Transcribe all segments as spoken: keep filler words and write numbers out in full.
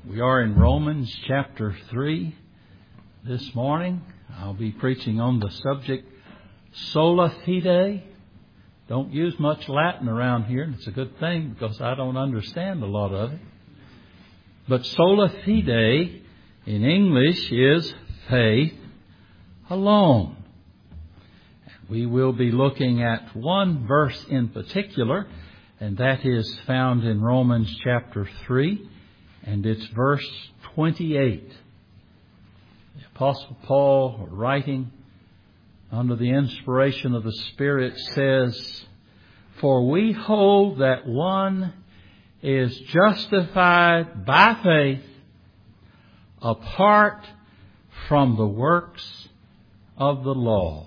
We are in Romans chapter three this morning. I'll be preaching on the subject sola fide. Don't use much Latin around here, and it's a good thing because I don't understand a lot of it. But sola fide in English is faith alone. We will be looking at one verse in particular, and that is found in Romans chapter three. And it's verse twenty-eight. The Apostle Paul, writing under the inspiration of the Spirit, says, "For we hold that one is justified by faith apart from the works of the law."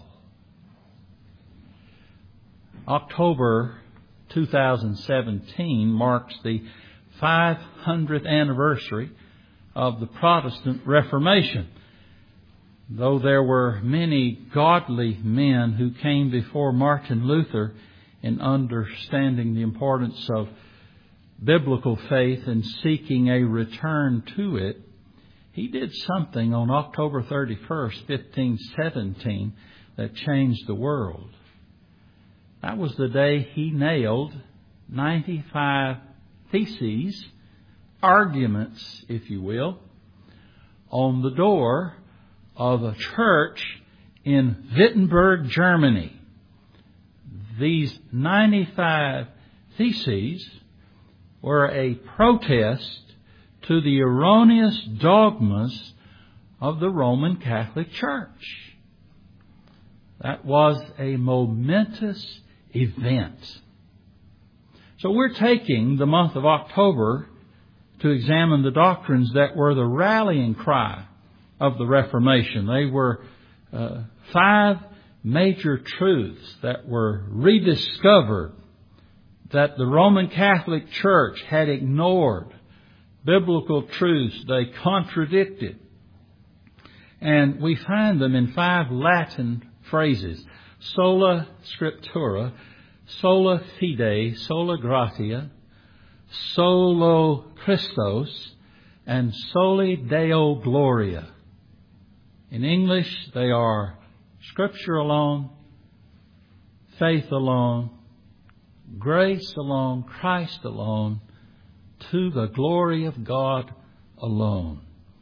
October two thousand seventeen marks the five hundredth anniversary of the Protestant Reformation. Though there were many godly men who came before Martin Luther in understanding the importance of biblical faith and seeking a return to it, he did something on October thirty-first, fifteen seventeen that changed the world. That was the day he nailed ninety-five theses, arguments, if you will, on the door of a church in Wittenberg, Germany. These ninety-five theses were a protest to the erroneous dogmas of the Roman Catholic Church. That was a momentous event. So we're taking the month of October to examine the doctrines that were the rallying cry of the Reformation. They were uh, five major truths that were rediscovered, that the Roman Catholic Church had ignored. Biblical truths they contradicted. And we find them in five Latin phrases: sola scriptura, sola fide, sola gratia, solo Christos, and soli Deo gloria. In English, they are Scripture alone, faith alone, grace alone, Christ alone, to the glory of God alone.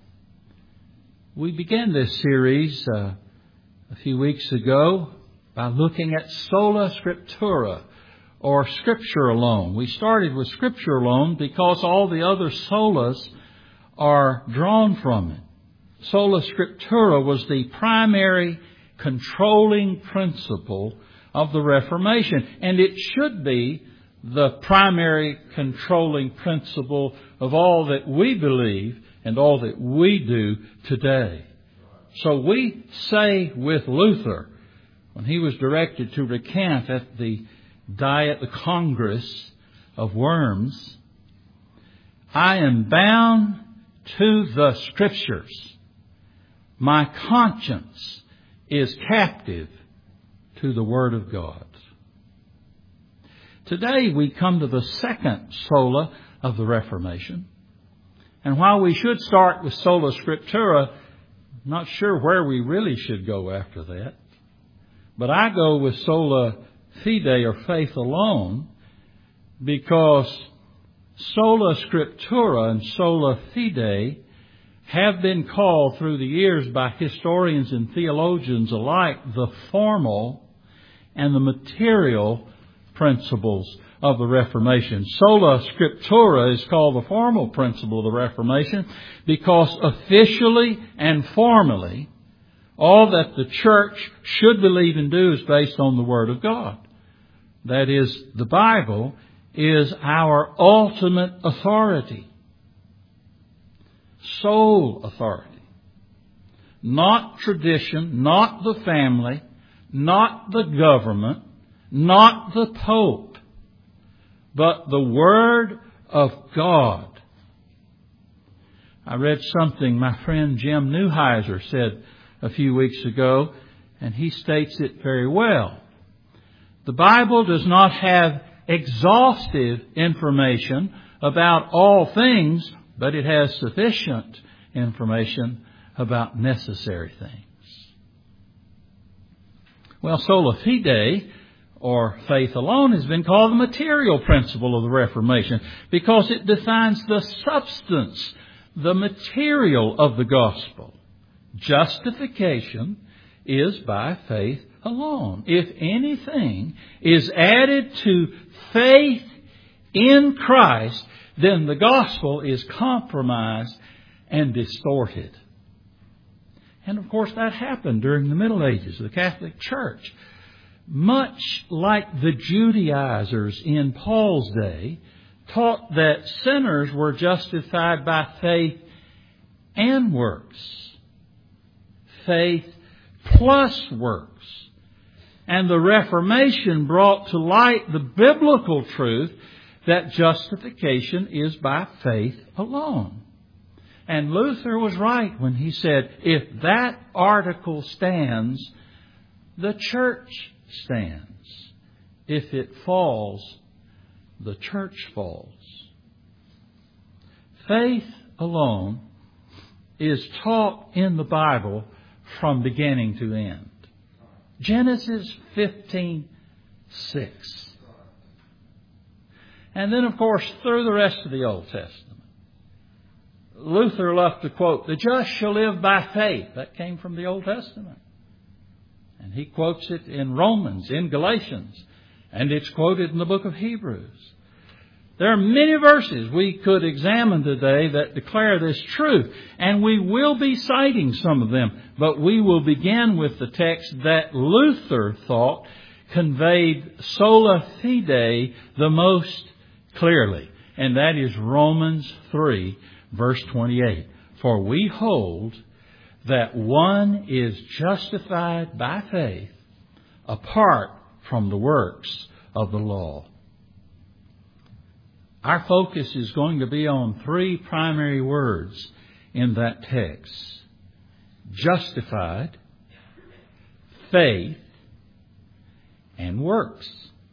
We began this series uh, a few weeks ago by looking at sola scriptura, or Scripture alone. We started with Scripture alone because all the other solas are drawn from it. Sola scriptura was the primary controlling principle of the Reformation, and it should be the primary controlling principle of all that we believe and all that we do today. So we say with Luther, when he was directed to recant at the Diet, the Congress of Worms, "I am bound to the Scriptures. My conscience is captive to the Word of God." Today we come to the second sola of the Reformation. And while we should start with sola scriptura, I'm not sure where we really should go after that. But I go with sola fide, or faith alone, because sola scriptura and sola fide have been called through the years by historians and theologians alike the formal and the material principles of the Reformation. Sola scriptura is called the formal principle of the Reformation because officially and formally all that the church should believe and do is based on the Word of God. That is, the Bible is our ultimate authority. Sole authority. Not tradition, not the family, not the government, not the Pope, but the Word of God. I read something my friend Jim Neuheiser said a few weeks ago, and he states it very well. The Bible does not have exhaustive information about all things but it has sufficient information about necessary things. Well, sola fide, or faith alone, has been called the material principle of the Reformation because it defines the substance, the material of the gospel. Justification is by faith alone. If anything is added to faith in Christ, then the gospel is compromised and distorted. And of course that happened during the Middle Ages of the Catholic Church. Much like the Judaizers in Paul's day taught that sinners were justified by faith and works. Faith plus works. And the Reformation brought to light the biblical truth that justification is by faith alone. And Luther was right when he said, if that article stands, the church stands. If it falls, the church falls. Faith alone is taught in the Bible from beginning to end. Genesis fifteen six. And then, of course, through the rest of the Old Testament. Luther loved to quote, the just shall live by faith. That came from the Old Testament. And he quotes it in Romans, in Galatians, and it's quoted in the book of Hebrews. There are many verses we could examine today that declare this truth, and we will be citing some of them, but we will begin with the text that Luther thought conveyed sola fide the most clearly, and that is Romans three, verse twenty-eight. For we hold that one is justified by faith apart from the works of the law. Our focus is going to be on three primary words in that text. Justified, faith, and works.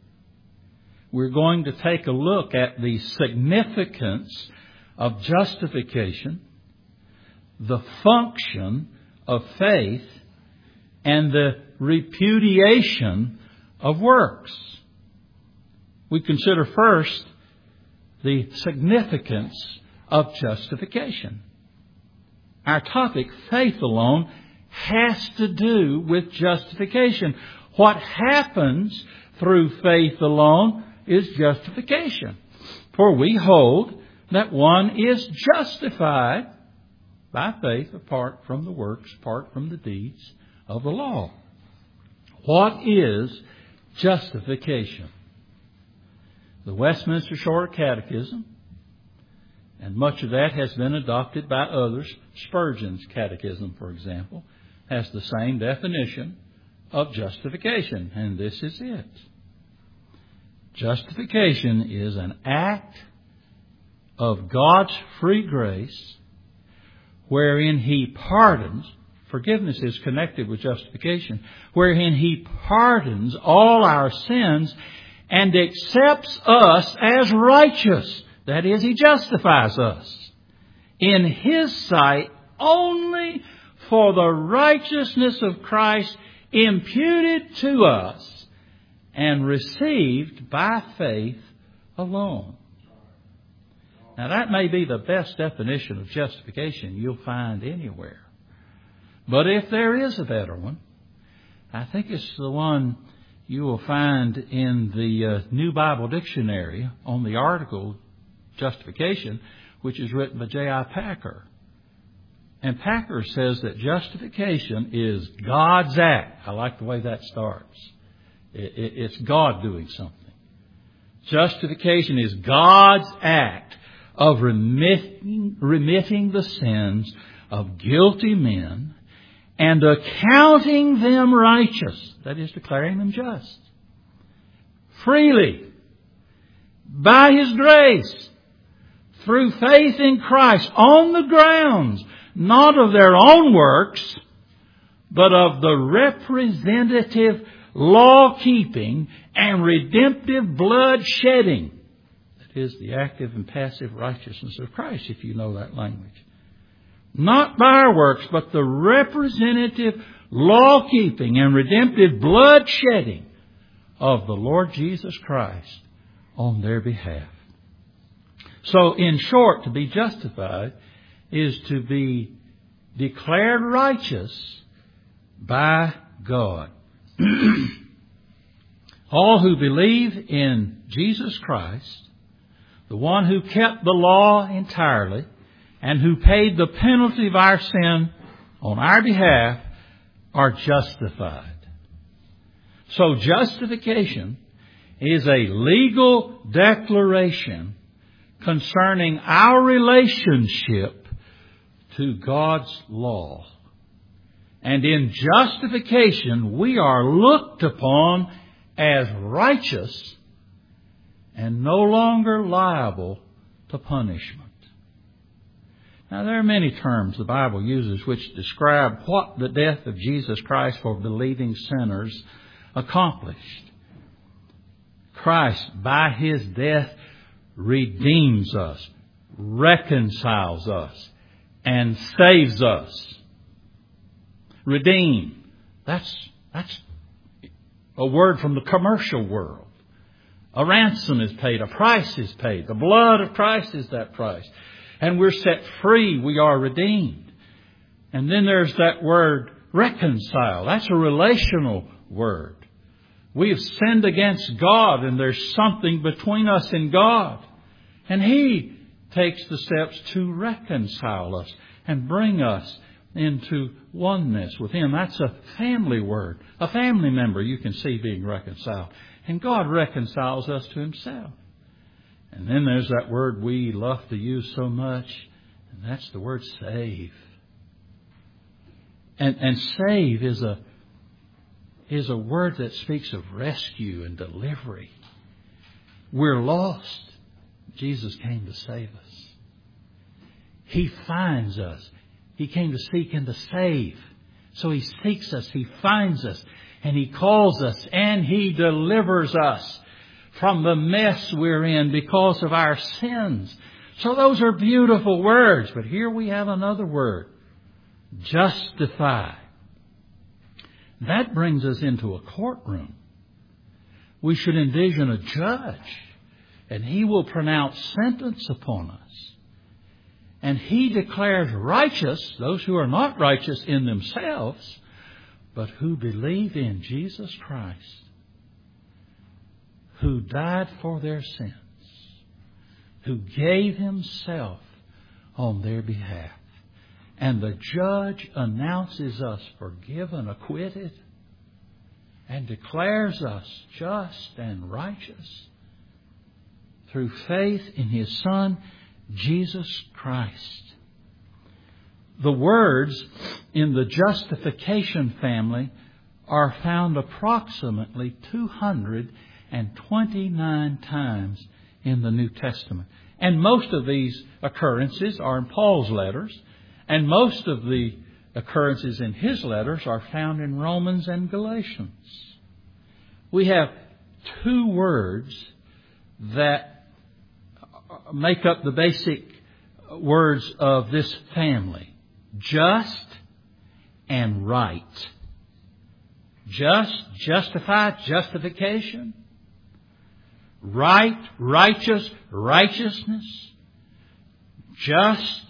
We're going to take a look at the significance of justification, the function of faith, and the repudiation of works. We consider first the significance of justification. Our topic, faith alone, has to do with justification. What happens through faith alone is justification. For we hold that one is justified by faith apart from the works, apart from the deeds of the law. What is justification? The Westminster Shorter Catechism, and much of that has been adopted by others. Spurgeon's Catechism, for example, has the same definition of justification, and this is it. Justification is an act of God's free grace wherein He pardons. Forgiveness is connected with justification, wherein He pardons all our sins and accepts us as righteous. That is, He justifies us in His sight only for the righteousness of Christ imputed to us and received by faith alone. Now that may be the best definition of justification you'll find anywhere. But if there is a better one, I think it's the one you will find in the uh, New Bible Dictionary on the article Justification, which is written by J I Packer. And Packer says that justification is God's act. I like the way that starts. It, it, it's God doing something. Justification is God's act of remitting, remitting the sins of guilty men and accounting them righteous. That is, declaring them just. Freely. By His grace. Through faith in Christ. On the grounds, not of their own works, but of the representative law-keeping and redemptive blood-shedding. That is the active and passive righteousness of Christ, if you know that language. Not by our works, but the representative law-keeping and redemptive blood-shedding of the Lord Jesus Christ on their behalf. So, in short, to be justified is to be declared righteous by God. All who believe in Jesus Christ, the one who kept the law entirely and who paid the penalty of our sin on our behalf, are justified. So justification is a legal declaration concerning our relationship to God's law. And in justification, we are looked upon as righteous and no longer liable to punishment. Now, there are many terms the Bible uses which describe what the death of Jesus Christ for believing sinners accomplished. Christ, by His death, redeems us, reconciles us, and saves us. Redeem. That's, that's a word from the commercial world. A ransom is paid. A price is paid. The blood of Christ is that price. And we're set free. We are redeemed. And then there's that word reconcile. That's a relational word. We have sinned against God and there's something between us and God. And He takes the steps to reconcile us and bring us into oneness with Him. That's a family word. A family member you can see being reconciled. And God reconciles us to Himself. And then there's that word we love to use so much, and that's the word save. And, and save is a, is a word that speaks of rescue and delivery. We're lost. Jesus came to save us. He finds us. He came to seek and to save. So He seeks us, He finds us, and He calls us, and He delivers us from the mess we're in because of our sins. So those are beautiful words. But here we have another word. Justify. That brings us into a courtroom. We should envision a judge. And he will pronounce sentence upon us. And He declares righteous those who are not righteous in themselves, but who believe in Jesus Christ, who died for their sins, who gave Himself on their behalf. And the judge announces us forgiven, acquitted, and declares us just and righteous through faith in His Son, Jesus Christ. The words in the justification family are found approximately two hundred twenty-nine times in the New Testament. And most of these occurrences are in Paul's letters, and most of the occurrences in his letters are found in Romans and Galatians. We have two words that make up the basic words of this family. Just and right. Just, justified, justification. Right, righteous, righteousness. Just,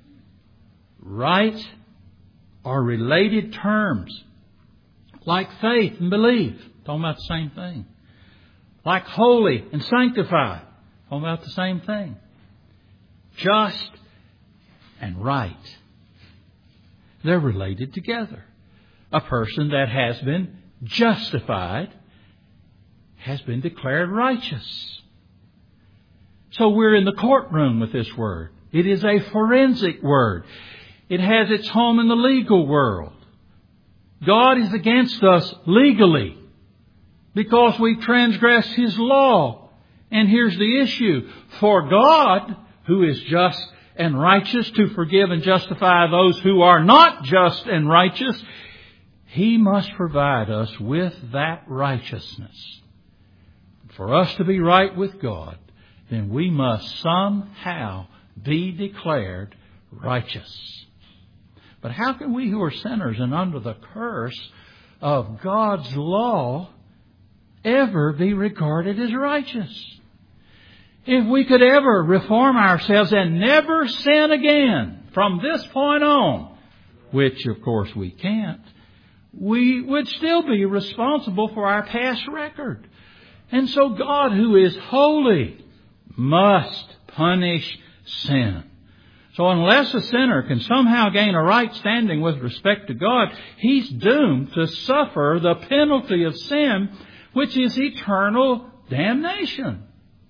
right are related terms. Like faith and belief. Talking about the same thing. Like holy and sanctified. Talking about the same thing. Just and right. They're related together. A person that has been justified has been declared righteous. So we're in the courtroom with this word. It is a forensic word. It has its home in the legal world. God is against us legally because we transgress His law. And here's the issue. For God, who is just and righteous to forgive and justify those who are not just and righteous, He must provide us with that righteousness. For us to be right with God then we must somehow be declared righteous. But how can we who are sinners and under the curse of God's law ever be regarded as righteous? If we could ever reform ourselves and never sin again from this point on, which of course we can't, we would still be responsible for our past record. And so God, who is holy, must punish sin. So unless a sinner can somehow gain a right standing with respect to God, he's doomed to suffer the penalty of sin, which is eternal damnation.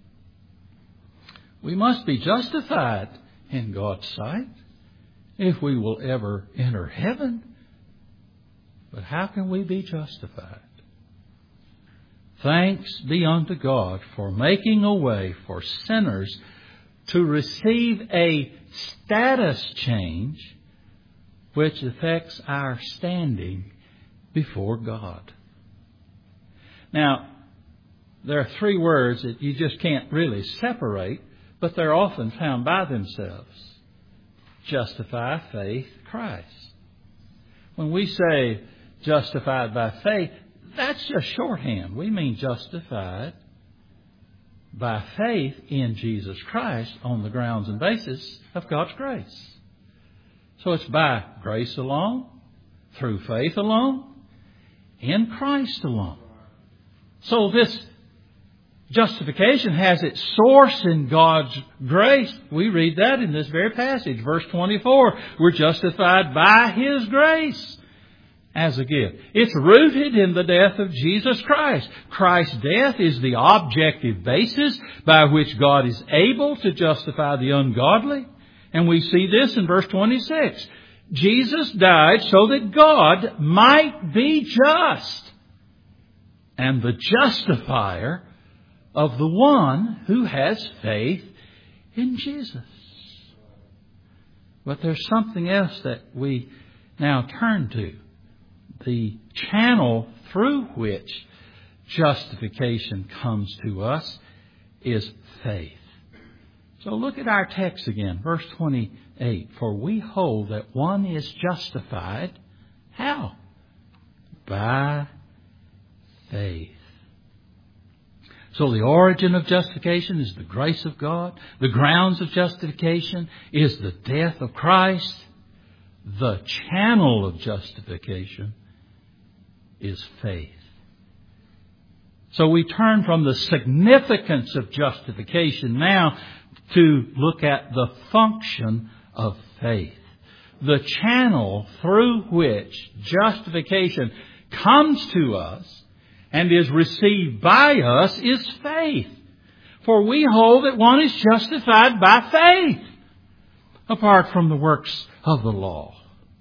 We must be justified in God's sight if we will ever enter heaven. But how can we be justified? Thanks be unto God for making a way for sinners to receive a status change which affects our standing before God. Now, there are three words that you just can't really separate, but they're often found by themselves. Justify, faith, Christ. When we say justified by faith, that's just shorthand. We mean justified by faith in Jesus Christ on the grounds and basis of God's grace. So it's by grace alone, through faith alone, in Christ alone. So this justification has its source in God's grace. We read that in this very passage, verse twenty-four. We're justified by His grace as a gift. It's rooted in the death of Jesus Christ. Christ's death is the objective basis by which God is able to justify the ungodly. And we see this in verse twenty-six. Jesus died so that God might be just and the justifier of the one who has faith in Jesus. But there's something else that we now turn to. The channel through which justification comes to us is faith. So look at our text again, verse twenty-eight. For we hold that one is justified. How? By faith. So the origin of justification is the grace of God. The grounds of justification is the death of Christ. The channel of justification is faith. So we turn from the significance of justification now to look at the function of faith. The channel through which justification comes to us and is received by us is faith. For we hold that one is justified by faith, apart from the works of the law.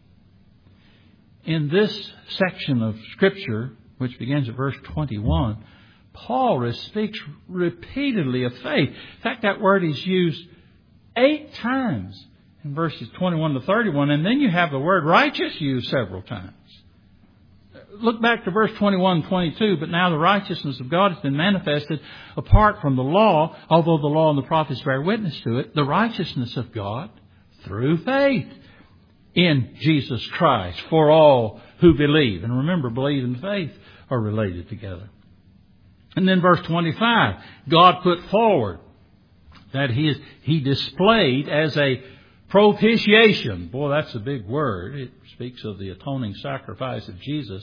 In this section of Scripture, which begins at verse twenty-one, Paul speaks repeatedly of faith. In fact, that word is used eight times in verses twenty-one to thirty-one, and then you have the word righteous used several times. Look back to verse twenty-one and twenty-two. But now the righteousness of God has been manifested apart from the law, although the law and the prophets bear witness to it, the righteousness of God through faith in Jesus Christ for all who believe. And remember, believe and faith are related together. And then verse twenty-five, God put forward that he, is, he displayed as a propitiation. Boy, that's a big word. It speaks of the atoning sacrifice of Jesus.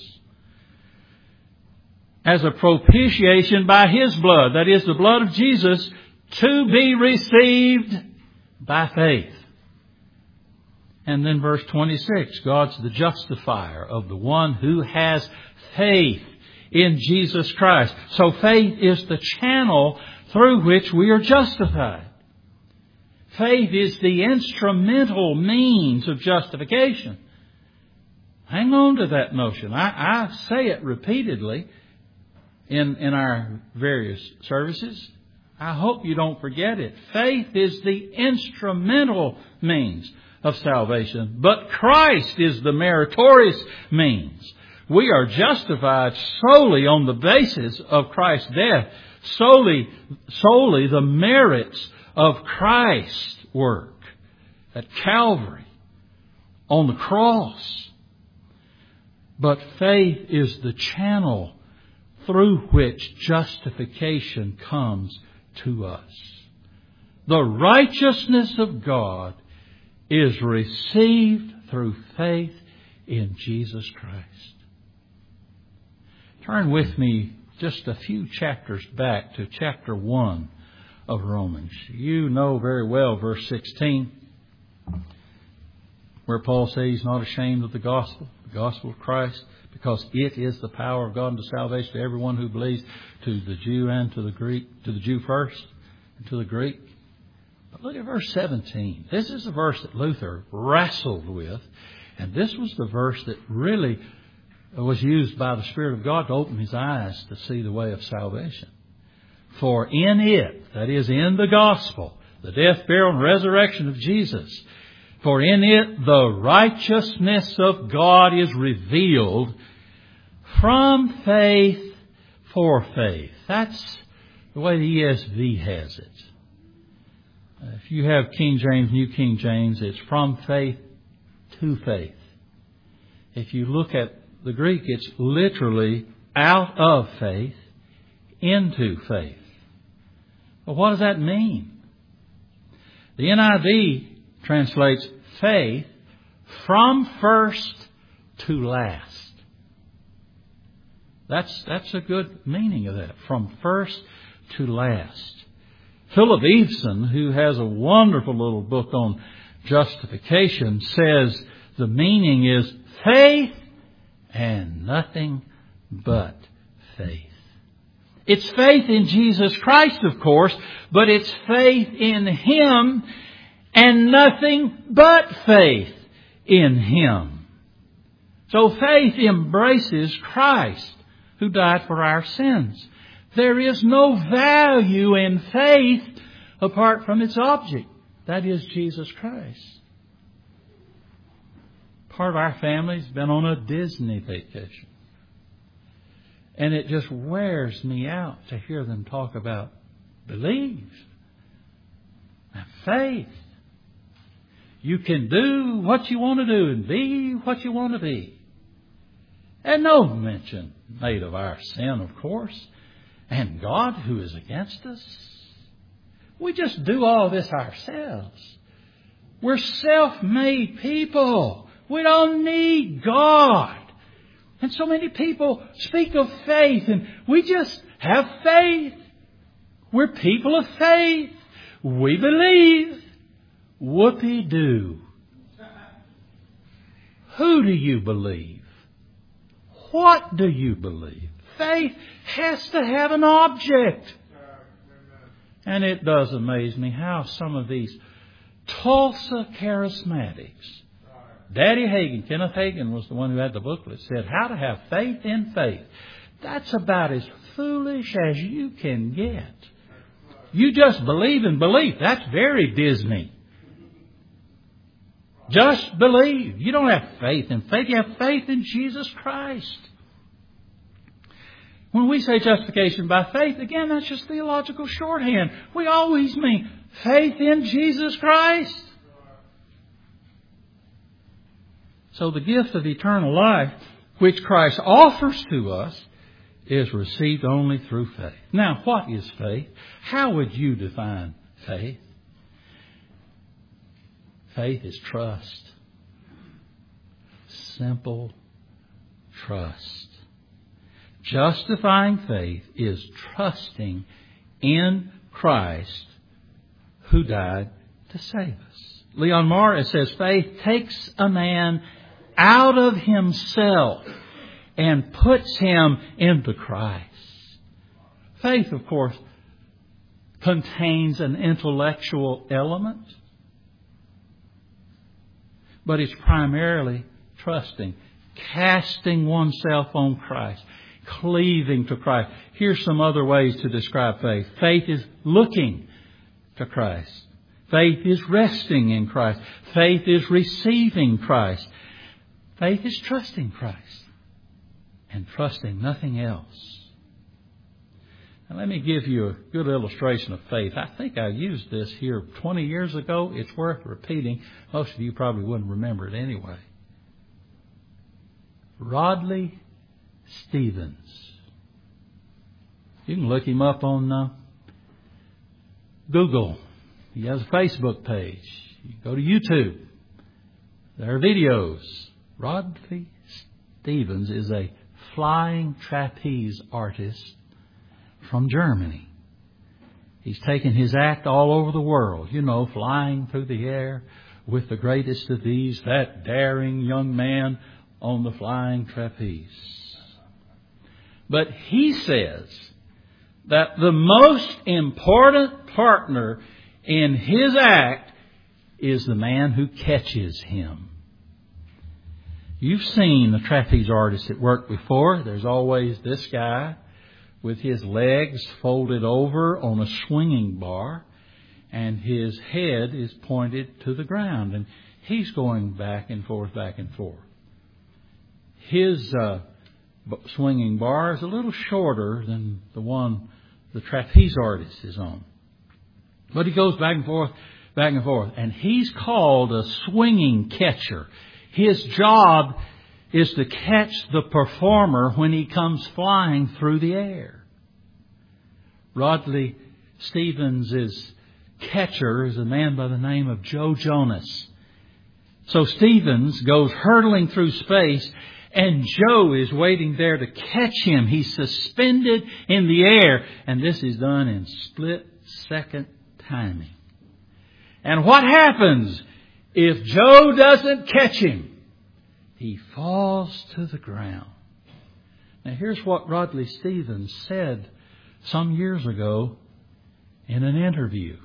As a propitiation by His blood, that is the blood of Jesus, to be received by faith. And then verse twenty-six, God's the justifier of the one who has faith in Jesus Christ. So faith is the channel through which we are justified. Faith is the instrumental means of justification. Hang on to that notion. I, I say it repeatedly in, in our various services. I hope you don't forget it. Faith is the instrumental means of salvation, but Christ is the meritorious means. We are justified solely on the basis of Christ's death, solely, solely the merits of Christ's work at Calvary, on the cross. But faith is the channel through which justification comes to us. The righteousness of God is received through faith in Jesus Christ. Turn with me just a few chapters back to chapter one of Romans. You know very well verse sixteen, where Paul says he's not ashamed of the gospel, the gospel of Christ, because it is the power of God unto salvation to everyone who believes, to the Jew and to the Greek, to the Jew first and to the Greek. But look at verse seventeen. This is the verse that Luther wrestled with, and this was the verse that really was used by the Spirit of God to open his eyes to see the way of salvation. For in it, that is in the gospel, the death, burial, and resurrection of Jesus, for in it the righteousness of God is revealed from faith for faith. That's the way the E S V has it. If you have King James, New King James, it's from faith to faith. If you look at the Greek, it's literally out of faith into faith. Well, what does that mean? The N I V translates faith from first to last. That's, that's a good meaning of that. From first to last. Philip Eveson, who has a wonderful little book on justification, says the meaning is faith and nothing but faith. It's faith in Jesus Christ, of course, but it's faith in Him and nothing but faith in Him. So faith embraces Christ, who died for our sins. There is no value in faith apart from its object. That is Jesus Christ. Part of our family's been on a Disney vacation. And it just wears me out to hear them talk about believe and faith. You can do what you want to do and be what you want to be. And no mention made of our sin, of course, and God who is against us. We just do all this ourselves. We're self-made people. We don't need God. And so many people speak of faith, and we just have faith. We're people of faith. We believe. Whoopee-doo. Who do you believe? What do you believe? Faith has to have an object. And it does amaze me how some of these Tulsa charismatics, Daddy Hagin, Kenneth Hagin was the one who had the booklet, said how to have faith in faith. That's about as foolish as you can get. You just believe in belief. That's very Disney. Just believe. You don't have faith in faith. You have faith in Jesus Christ. When we say justification by faith, again, that's just theological shorthand. We always mean faith in Jesus Christ. So the gift of eternal life, which Christ offers to us, is received only through faith. Now, what is faith? How would you define faith? Faith is trust. Simple trust. Justifying faith is trusting in Christ who died to save us. Leon Morris says faith takes a man out of himself and puts him into Christ. Faith, of course, contains an intellectual element, but it's primarily trusting, casting oneself on Christ, cleaving to Christ. Here's some other ways to describe faith. Faith is looking to Christ. Faith is resting in Christ. Faith is receiving Christ. Faith is trusting Christ. and trusting nothing else. Now, let me give you a good illustration of faith. I think I used this here twenty years ago. It's worth repeating. Most of you probably wouldn't remember it anyway. Rodley Stevens. You can look him up on uh, Google. He has a Facebook page. You go to YouTube. There are videos. Rodley Stevens is a flying trapeze artist from Germany. He's taken his act all over the world. You know, flying through the air with the greatest of these, that daring young man on the flying trapeze. But he says that the most important partner in his act is the man who catches him. You've seen the trapeze artists at work before. There's always this guy with his legs folded over on a swinging bar, and his head is pointed to the ground, and he's going back and forth, back and forth. His uh, swinging bar is a little shorter than the one the trapeze artist is on. But he goes back and forth, back and forth. And he's called a swinging catcher. His job is to catch the performer when he comes flying through the air. Rodley Stevens' catcher is a man by the name of Joe Jonas. So Stevens goes hurtling through space, and Joe is waiting there to catch him. He's suspended in the air, and this is done in split-second timing. And what happens if Joe doesn't catch him? He falls to the ground. Now here's what Rodley Stevens said some years ago in an interview.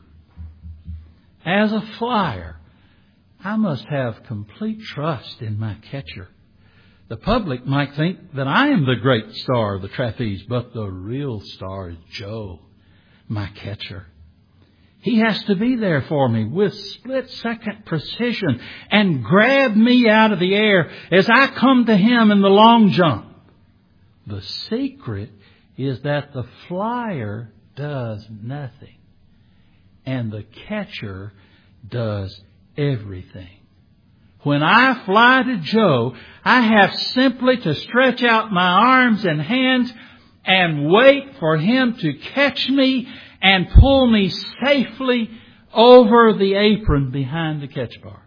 As a flyer, I must have complete trust in my catcher. The public might think that I am the great star of the trapeze, but the real star is Joe, my catcher. He has to be there for me with split-second precision and grab me out of the air as I come to him in the long jump. The secret is that the flyer does nothing and the catcher does everything. When I fly to Joe, I have simply to stretch out my arms and hands and wait for him to catch me and pull me safely over the apron behind the catch bar.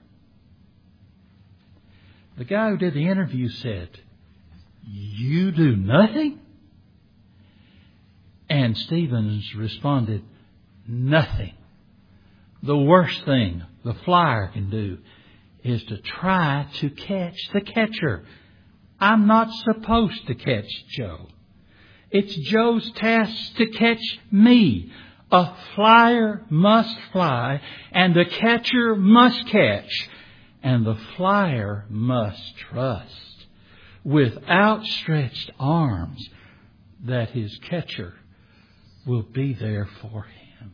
The guy who did the interview said, "You do nothing?" And Stevens responded, "Nothing. The worst thing the flyer can do is to try to catch the catcher. I'm not supposed to catch Joe. It's Joe's task to catch me. A flyer must fly, and the catcher must catch, and the flyer must trust with outstretched arms that his catcher will be there for him."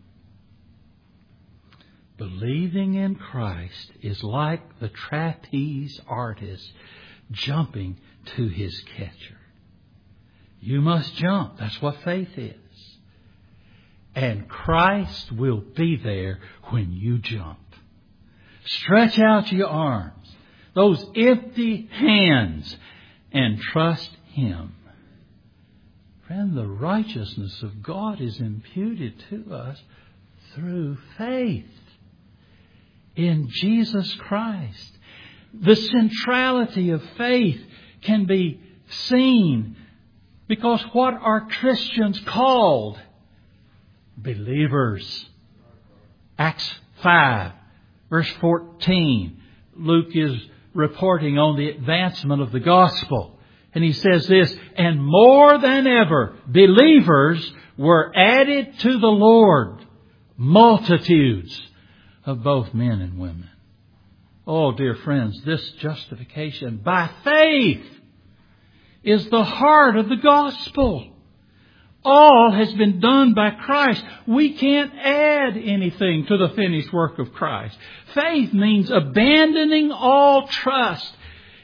Believing in Christ is like the trapeze artist jumping to his catcher. You must jump. That's what faith is. And Christ will be there when you jump. Stretch out your arms, those empty hands, and trust Him. Friend, the righteousness of God is imputed to us through faith in Jesus Christ. The centrality of faith can be seen because what are Christians called? Believers. Acts five, verse fourteen. Luke is reporting on the advancement of the gospel. And he says this, "And more than ever, believers were added to the Lord, multitudes of both men and women." Oh, dear friends, this justification by faith is the heart of the gospel. All has been done by Christ. We can't add anything to the finished work of Christ. Faith means abandoning all trust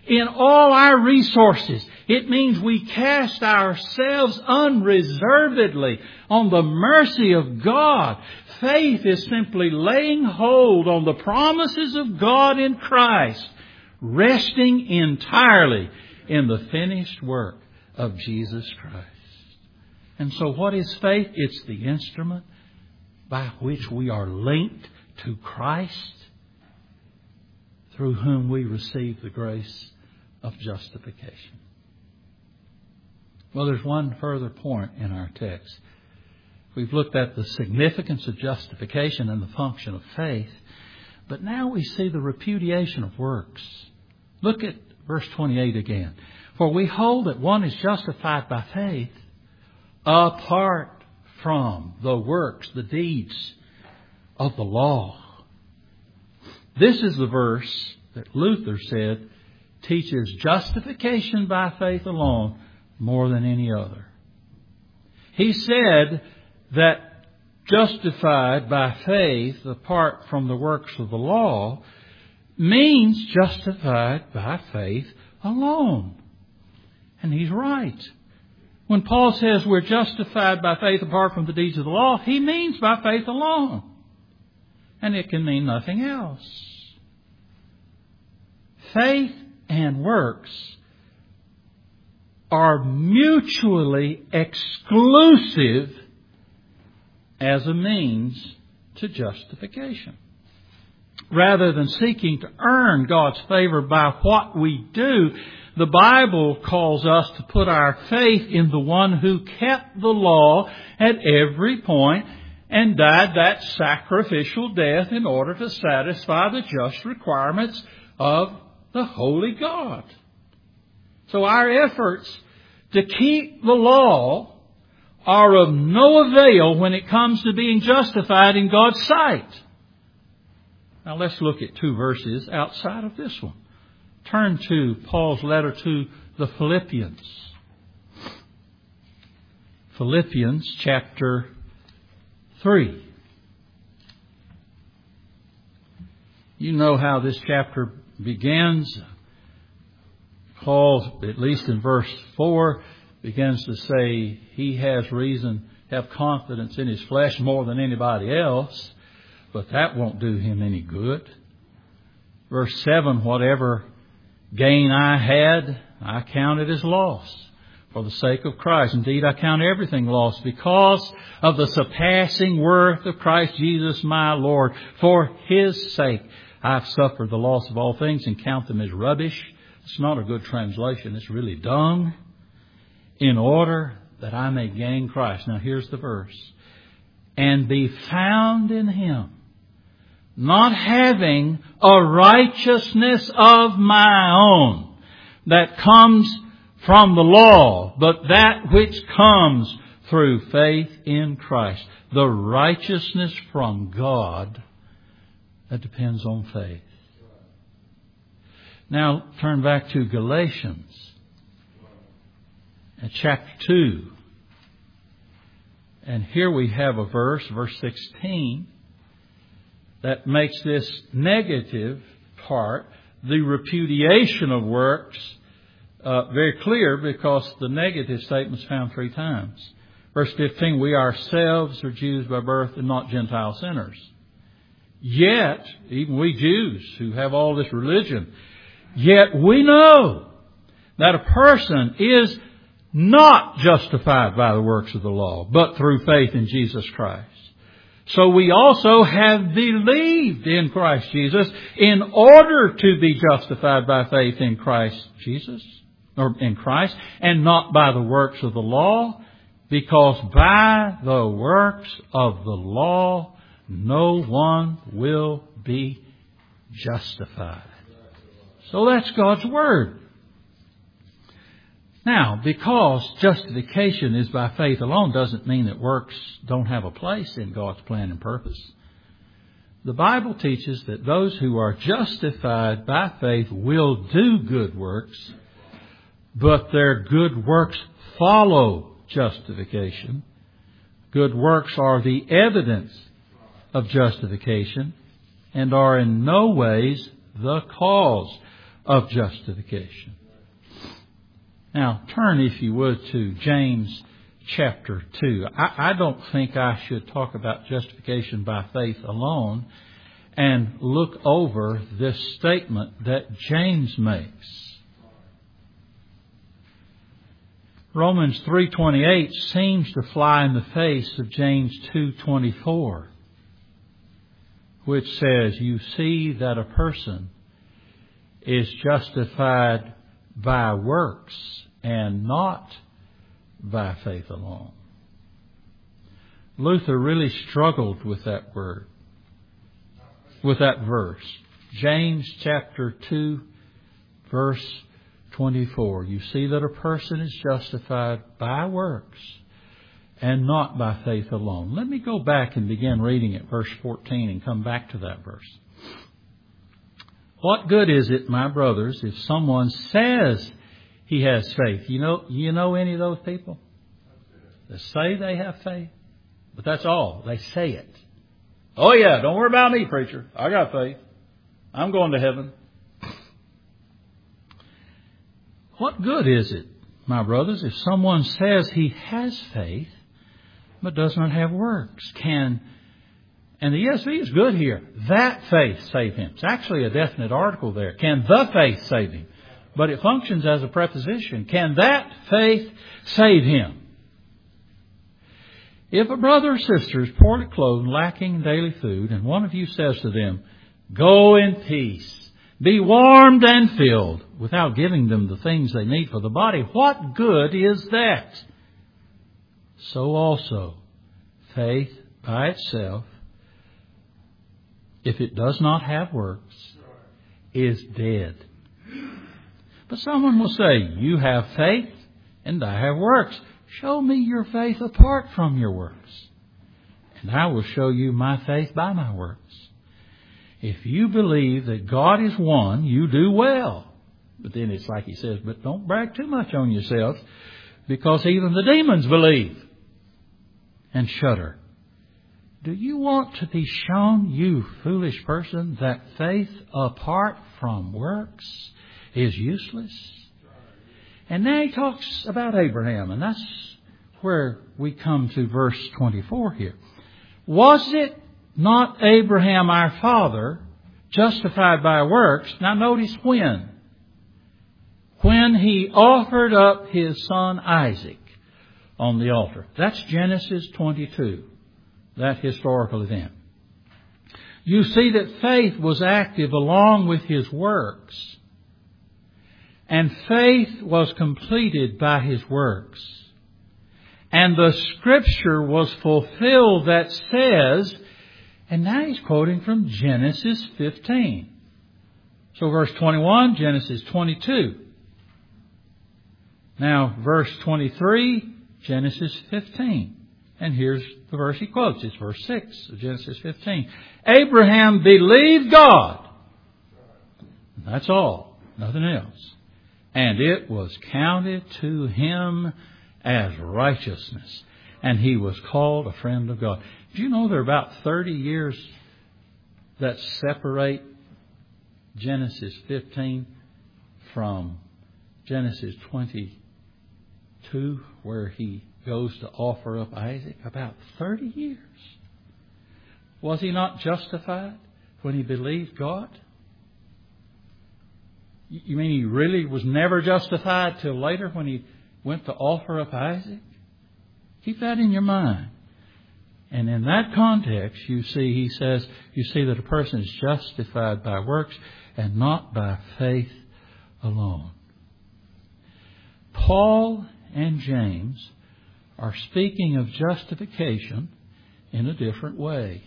in all our resources. It means we cast ourselves unreservedly on the mercy of God. Faith is simply laying hold on the promises of God in Christ, resting entirely in the finished work of Jesus Christ. And so what is faith? It's the instrument by which we are linked to Christ, through whom we receive the grace of justification. Well, there's one further point in our text. We've looked at the significance of justification and the function of faith, but now we see the repudiation of works. Look at verse twenty-eight again. For we hold that one is justified by faith apart from the works, the deeds of the law. This is the verse that Luther said teaches justification by faith alone more than any other. He said that justified by faith apart from the works of the law means justified by faith alone. And he's right. When Paul says we're justified by faith apart from the deeds of the law, he means by faith alone. And it can mean nothing else. Faith and works are mutually exclusive as a means to justification. Rather than seeking to earn God's favor by what we do, the Bible calls us to put our faith in the one who kept the law at every point and died that sacrificial death in order to satisfy the just requirements of the holy God. So our efforts to keep the law are of no avail when it comes to being justified in God's sight. Now let's look at two verses outside of this one. Turn to Paul's letter to the Philippians. Philippians chapter three. You know how this chapter begins. Paul, at least in verse four, begins to say he has reason to have confidence in his flesh more than anybody else, but that won't do him any good. Verse seven, whatever gain I had, I count it as loss for the sake of Christ. Indeed, I count everything lost because of the surpassing worth of Christ Jesus my Lord. For His sake, I've suffered the loss of all things and count them as rubbish. It's not a good translation. It's really dung. In order that I may gain Christ. Now here's the verse. And be found in Him, not having a righteousness of my own that comes from the law, but that which comes through faith in Christ. The righteousness from God that depends on faith. Now turn back to Galatians and chapter two. And here we have a verse, verse sixteen, that makes this negative part, the repudiation of works, uh, very clear, because the negative statement is found three times. Verse fifteen, we ourselves are Jews by birth and not Gentile sinners. Yet, even we Jews who have all this religion, yet we know that a person is not justified by the works of the law, but through faith in Jesus Christ. So we also have believed in Christ Jesus in order to be justified by faith in Christ Jesus, or in Christ, and not by the works of the law, because by the works of the law no one will be justified. So that's God's Word. Now, because justification is by faith alone doesn't mean that works don't have a place in God's plan and purpose. The Bible teaches that those who are justified by faith will do good works, but their good works follow justification. Good works are the evidence of justification and are in no ways the cause of justification. Now, turn, if you would, to James chapter two. I, I don't think I should talk about justification by faith alone and look over this statement that James makes. Romans three twenty-eight seems to fly in the face of James two twenty-four, which says, you see that a person is justified by works and not by faith alone. Luther really struggled with that word, with that verse. James chapter two, verse twenty-four. You see that a person is justified by works and not by faith alone. Let me go back and begin reading at verse fourteen and come back to that verse. What good is it, my brothers, if someone says he has faith? You know, you know any of those people that say they have faith? But that's all. They say it. Oh yeah, don't worry about me, preacher. I got faith. I'm going to heaven. What good is it, my brothers, if someone says he has faith but does not have works? Can, and the E S V is good here, that faith save him? It's actually a definite article there. Can the faith save him? But it functions as a preposition. Can that faith save him? If a brother or sister is poorly clothed and lacking daily food, and one of you says to them, go in peace, be warmed and filled, without giving them the things they need for the body, what good is that? So also, faith by itself, if it does not have works, is dead. But someone will say, you have faith and I have works. Show me your faith apart from your works, and I will show you my faith by my works. If you believe that God is one, you do well. But then it's like he says, but don't brag too much on yourselves, because even the demons believe and shudder. Do you want to be shown, you foolish person, that faith apart from works is useless? And now he talks about Abraham, and that's where we come to verse twenty-four here. Was it not Abraham our father justified by works? Now notice when. When he offered up his son Isaac on the altar. That's Genesis twenty-two, that historical event. You see that faith was active along with his works. And faith was completed by his works. And the scripture was fulfilled that says, and now he's quoting from Genesis fifteen. So verse twenty-one, Genesis twenty-two. Now verse twenty-three, Genesis fifteen. And here's the verse he quotes. It's verse six of Genesis fifteen. Abraham believed God. That's all. Nothing else. And it was counted to him as righteousness. And he was called a friend of God. Do you know there are about thirty years that separate Genesis fifteen from Genesis twenty-two, where he goes to offer up Isaac? About thirty years. Was he not justified when he believed God? You mean he really was never justified till later when he went to offer up Isaac? Keep that in your mind. And in that context, you see, he says, you see that a person is justified by works and not by faith alone. Paul and James are speaking of justification in a different way.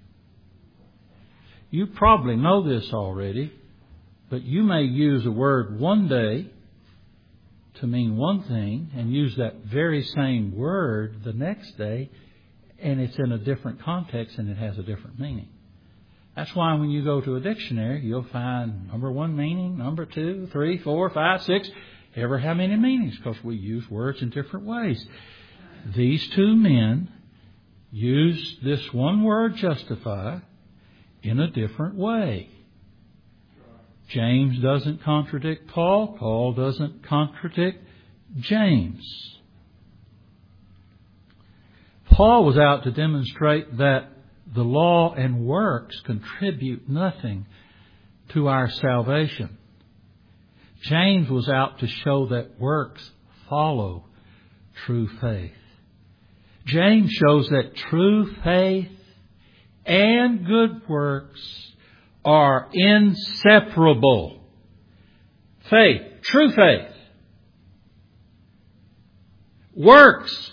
You probably know this already, but you may use a word one day to mean one thing and use that very same word the next day, and it's in a different context and it has a different meaning. That's why when you go to a dictionary, you'll find number one meaning, number two, three, four, five, six, ever how many meanings, because we use words in different ways. These two men used this one word, justify, in a different way. James doesn't contradict Paul. Paul doesn't contradict James. Paul was out to demonstrate that the law and works contribute nothing to our salvation. James was out to show that works follow true faith. James shows that true faith and good works are inseparable. Faith, true faith. Works.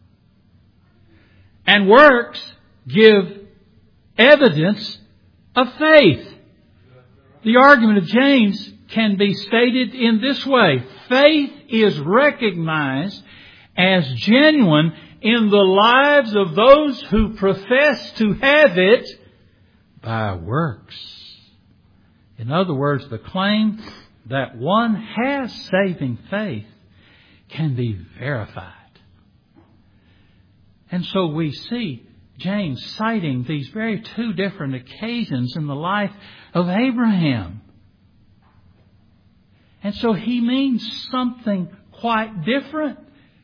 And works give evidence of faith. The argument of James can be stated in this way. Faith is recognized as genuine in the lives of those who profess to have it by works. In other words, the claim that one has saving faith can be verified. And so we see James citing these very two different occasions in the life of Abraham. And so he means something quite different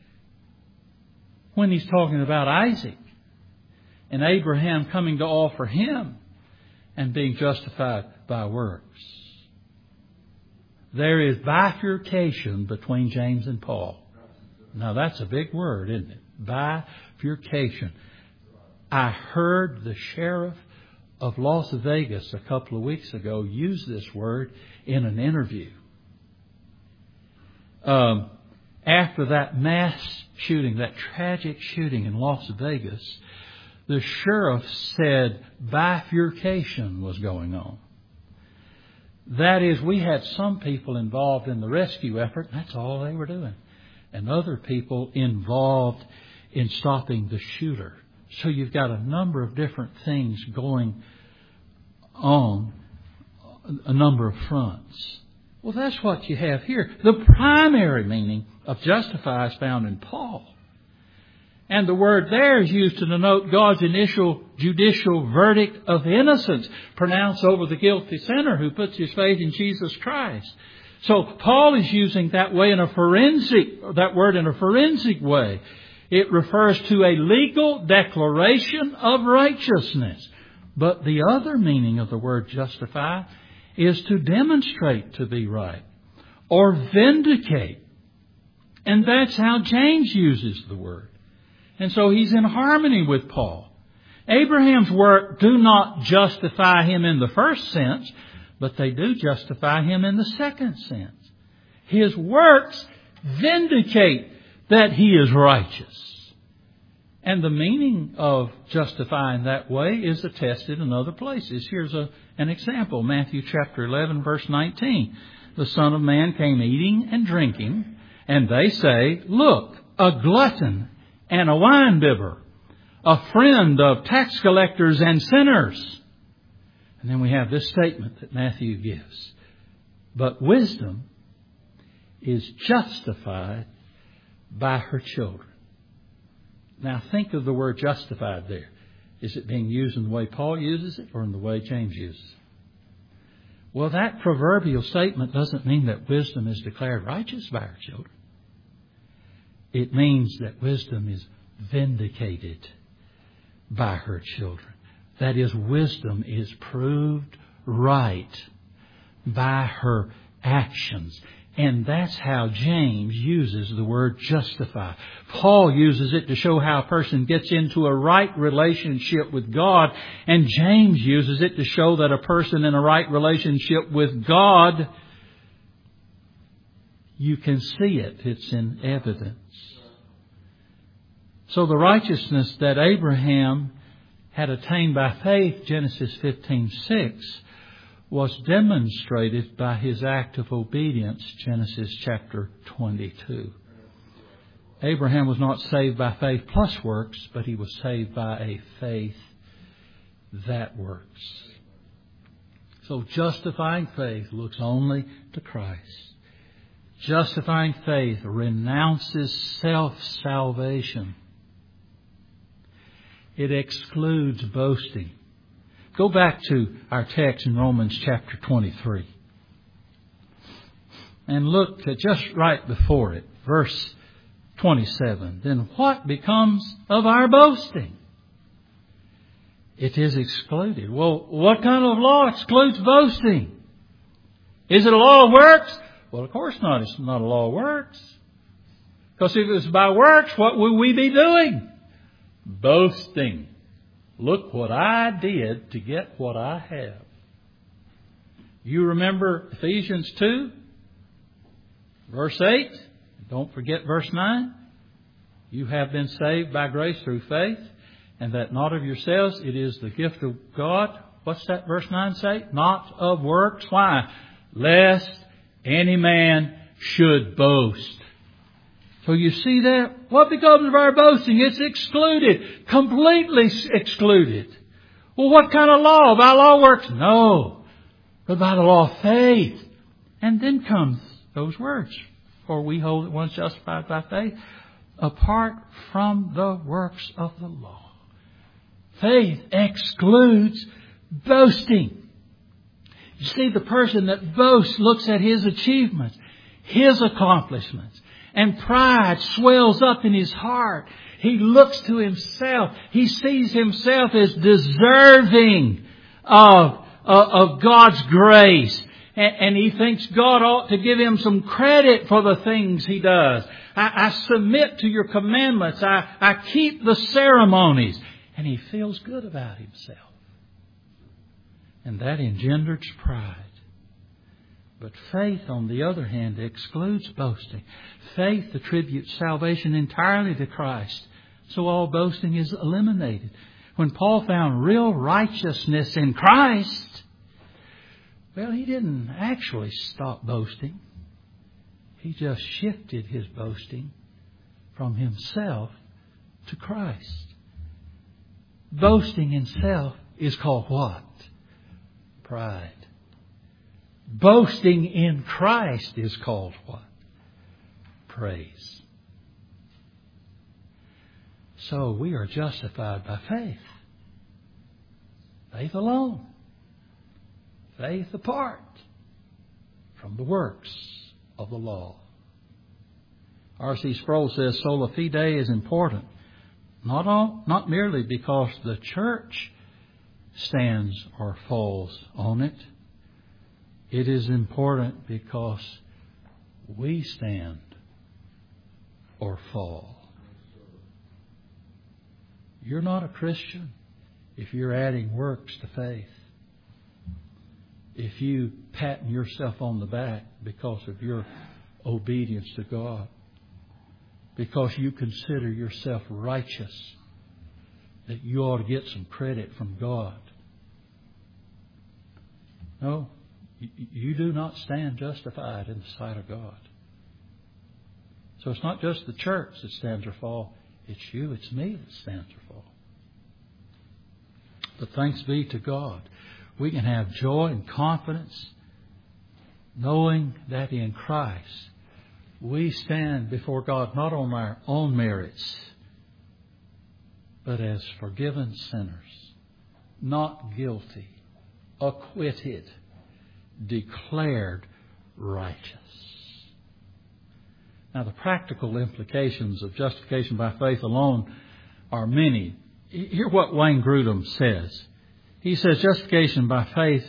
when he's talking about Isaac and Abraham coming to offer him and being justified by works. There is bifurcation between James and Paul. Now that's a big word, isn't it? Bifurcation. I heard the sheriff of Las Vegas a couple of weeks ago use this word in an interview. Um, after that mass shooting, that tragic shooting in Las Vegas, the sheriff said bifurcation was going on. That is, we had some people involved in the rescue effort, and that's all they were doing. And other people involved in stopping the shooter. So you've got a number of different things going on, a number of fronts. Well, that's what you have here. The primary meaning of justify is found in Paul. And the word there is used to denote God's initial judicial verdict of innocence pronounced over the guilty sinner who puts his faith in Jesus Christ. So Paul is using that way in a forensic, that word in a forensic way. It refers to a legal declaration of righteousness. But the other meaning of the word justify is to demonstrate to be right or vindicate. And that's how James uses the word. And so he's in harmony with Paul. Abraham's work do not justify him in the first sense, but they do justify him in the second sense. His works vindicate that he is righteous. And the meaning of justifying that way is attested in other places. Here's a, an example. Matthew chapter eleven, verse nineteen. The Son of Man came eating and drinking, and they say, look, a glutton and a winebibber, a friend of tax collectors and sinners. And then we have this statement that Matthew gives. But wisdom is justified by her children. Now think of the word justified there. Is it being used in the way Paul uses it or in the way James uses it? Well, that proverbial statement doesn't mean that wisdom is declared righteous by her children. It means that wisdom is vindicated by her children. That is, wisdom is proved right by her actions. And that's how James uses the word justify. Paul uses it to show how a person gets into a right relationship with God. And James uses it to show that a person in a right relationship with God, you can see it. It's in evidence. So the righteousness that Abraham had attained by faith, Genesis fifteen six, was demonstrated by his act of obedience, Genesis chapter twenty-two. Abraham was not saved by faith plus works, but he was saved by a faith that works. So justifying faith looks only to Christ. Justifying faith renounces self-salvation. It excludes boasting. Go back to our text in Romans chapter twenty-three. and look at just right before it, verse twenty-seven. Then what becomes of our boasting? It is excluded. Well, what kind of law excludes boasting? Is it a law of works? Well, of course not. It's not a law of works. Because if it was by works, what would we be doing? Boasting. Look what I did to get what I have. You remember Ephesians two, verse eight? Don't forget verse nine. You have been saved by grace through faith, and that not of yourselves, it is the gift of God. What's that verse nine say? Not of works. Why? Lest any man should boast. So you see that? What becomes of our boasting? It's excluded. Completely excluded. Well, what kind of law? By law works? No. But by the law of faith. And then comes those words. For we hold that one is justified by faith apart from the works of the law. Faith excludes boasting. You see, the person that boasts looks at his achievements, his accomplishments, and pride swells up in his heart. He looks to himself. He sees himself as deserving of, of, of God's grace. And, and he thinks God ought to give him some credit for the things he does. I, I submit to your commandments. I, I keep the ceremonies. And he feels good about himself. And that engenders pride. But faith, on the other hand, excludes boasting. Faith attributes salvation entirely to Christ. So all boasting is eliminated. When Paul found real righteousness in Christ, well, he didn't actually stop boasting. He just shifted his boasting from himself to Christ. Boasting in self is called what? Pride. Boasting in Christ is called what? Praise. So we are justified by faith. Faith alone. Faith apart from the works of the law. R C Sproul says sola fide is important. Not all, not merely because the church stands or falls on it. It is important because we stand or fall. You're not a Christian if you're adding works to faith. If you pat yourself on the back because of your obedience to God. Because you consider yourself righteous. That you ought to get some credit from God. No. You do not stand justified in the sight of God. So it's not just the church that stands or falls. It's you, it's me that stands or falls. But thanks be to God. We can have joy and confidence knowing that in Christ we stand before God not on our own merits, but as forgiven sinners, not guilty, acquitted, declared righteous. Now, the practical implications of justification by faith alone are many. Hear what Wayne Grudem says. He says justification by faith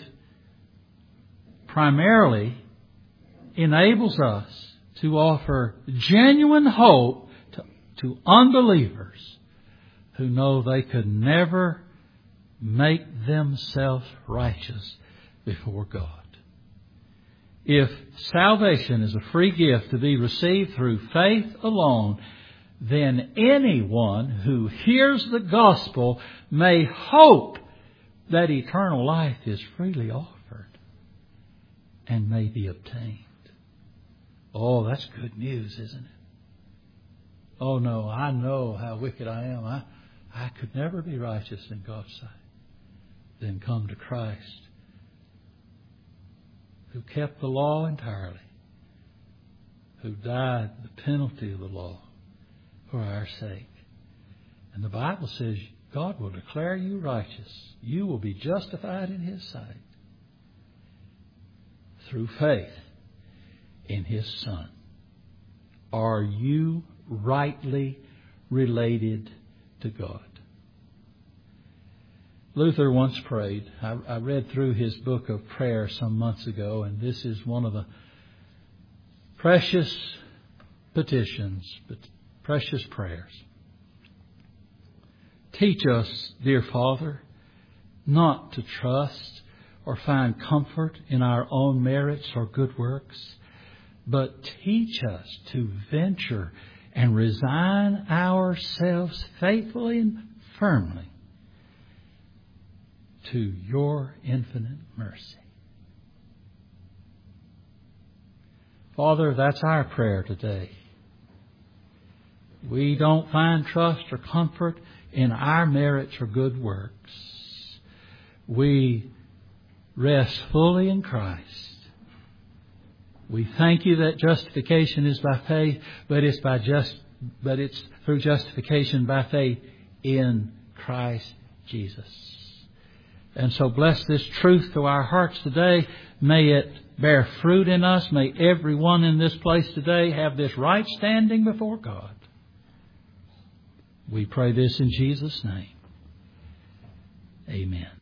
primarily enables us to offer genuine hope to, to unbelievers who know they could never make themselves righteous before God. If salvation is a free gift to be received through faith alone, then anyone who hears the gospel may hope that eternal life is freely offered and may be obtained. Oh, that's good news, isn't it? Oh no, I know how wicked I am. I, I could never be righteous in God's sight. Then come to Christ, who kept the law entirely, who died the penalty of the law for our sake. And the Bible says God will declare you righteous. You will be justified in His sight through faith in His Son? Are you rightly related to God? Luther once prayed. I, I read through his book of prayer some months ago, and this is one of the precious petitions, but precious prayers. Teach us, dear Father, not to trust or find comfort in our own merits or good works, but teach us to venture and resign ourselves faithfully and firmly to your infinite mercy. Father, that's our prayer today. We don't find trust or comfort in our merits or good works. We rest fully in Christ. We thank you that justification is by faith, but it's by just, but it's through justification by faith in Christ Jesus. And so bless this truth to our hearts today. May it bear fruit in us. May everyone in this place today have this right standing before God. We pray this in Jesus' name. Amen.